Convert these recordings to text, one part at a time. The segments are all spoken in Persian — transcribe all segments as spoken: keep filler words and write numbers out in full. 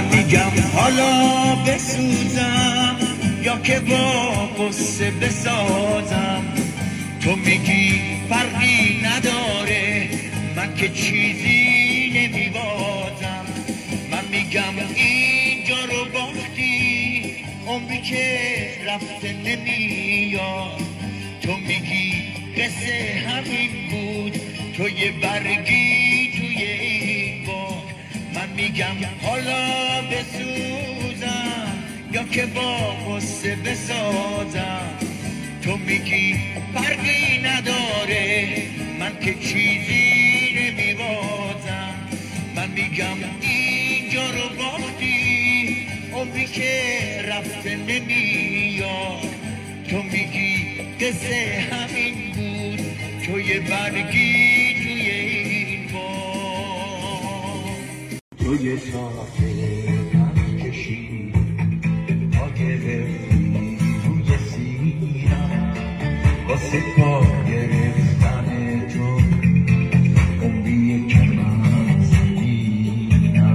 میگم حالا بسوزم یا که با قصه بسازم، تو میگی فرقی نداره من که چیزی نمیبازم. من میگم اینجا رو باختی عمری که رفته نمیاد، تو میگی قصه همین بود تو یه برگی توی این باغ. من میگم حالا بسوزم یا که با قصه بسازم، تو میگی فرقی نداره من که چیزی نمیبازم. من میگم اینجا رو باختی عمری که رفته نمیاد، تو میگی قصه همین بود تو یه برگی توی این باغ. تو یه ساعته من کشی تا گرفتی روی سینم، واسه پا گرفتن تو عمریه که من زمینم.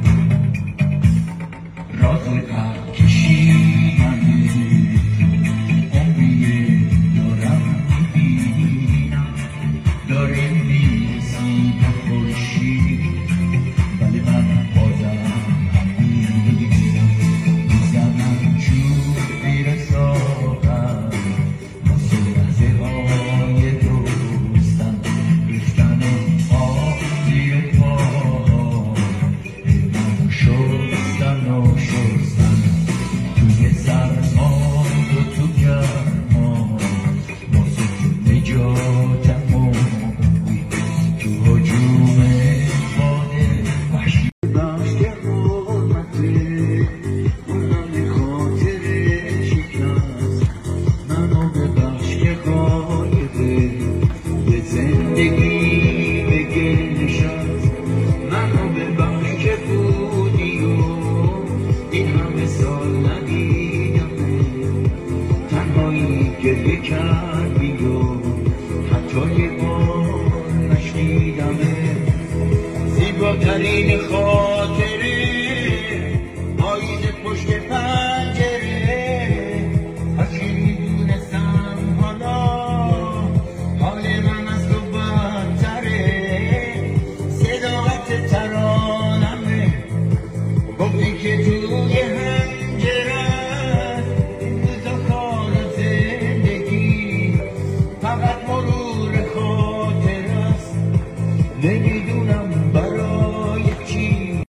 راز قد کشیدنه عمریه دارم میبینم، داریم میرسیم به خورشید ولی من بازم میبینم. میزنم چوب زیر ساقم واسه لحظه های دوستم، ریختن آب زیر پاها من شستن و شستن توی سرمان و تو گرما، واسه تو نجاتم و تو هجوم باد وحشی. بخش که حرمته اونم به خاطر شکست، منو ببخش که غایبه یه زندگی به گل نشست. منو ببخش که بودی و این همه سال ندیدمه، تنهایی گریه کردی و حتی یه بار نشنیدمه. زیباترین خاطره پاییز پشت پنجره، هرچی میدونستم حالا حال من از تو بدتره. صداقت ترانمه گفتی که توی هنجرت این روزا کار زندگی فقط مرور خاطر است، نمیدونم برای چی.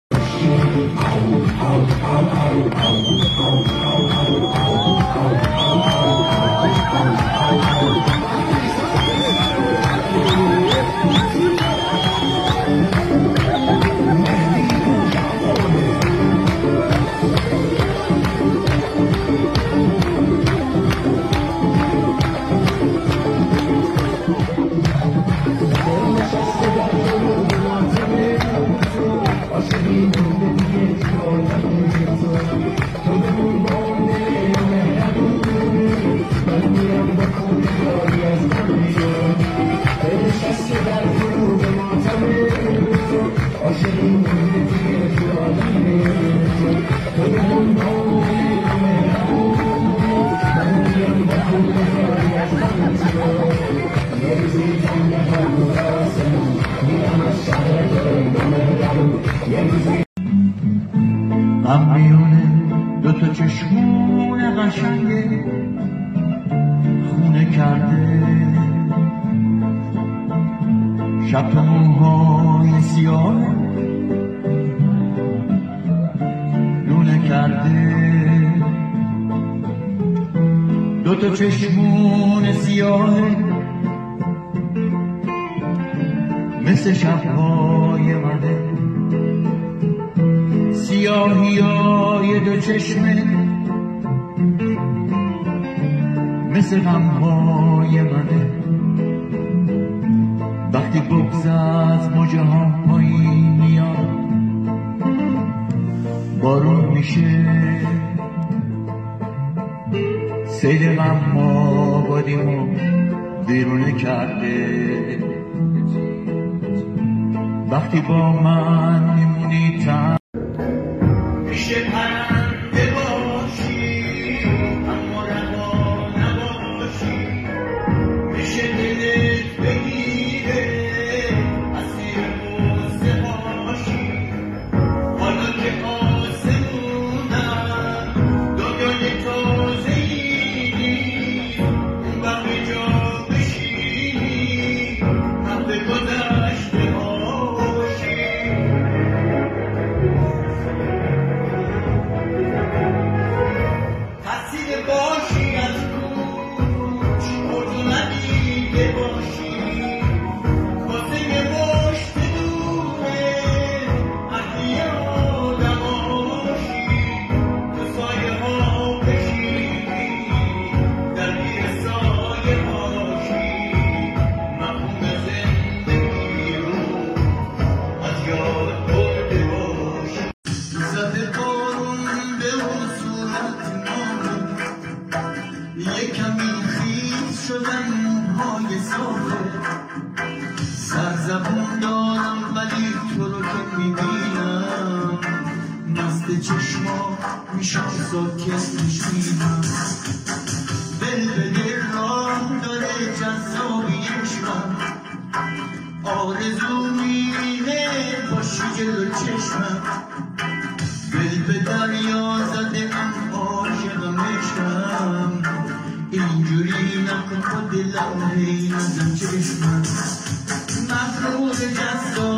من میونه دوتا چشمون قشنگه خونه کرده، شب تو موهای سیاه لونه کرده. دوتا چشمون سیاه مثل شبهای منه، سیاهی های دو چشمه مثل غمهای منه. وقتی بغض از موجه ها پایین میاد بارون میشه، سیل غم ما بادیمو بیرونه کرده. وقتی با من میمونی تن چشما میشم ساکت میشینم بلبل راه داره جذابی عشقم آرزو میره باشی جلو چشمم دل به دریا زده ام عاشقم عشقم اینجوری نکن با دلم هی نزن چشمم مغرور جذاب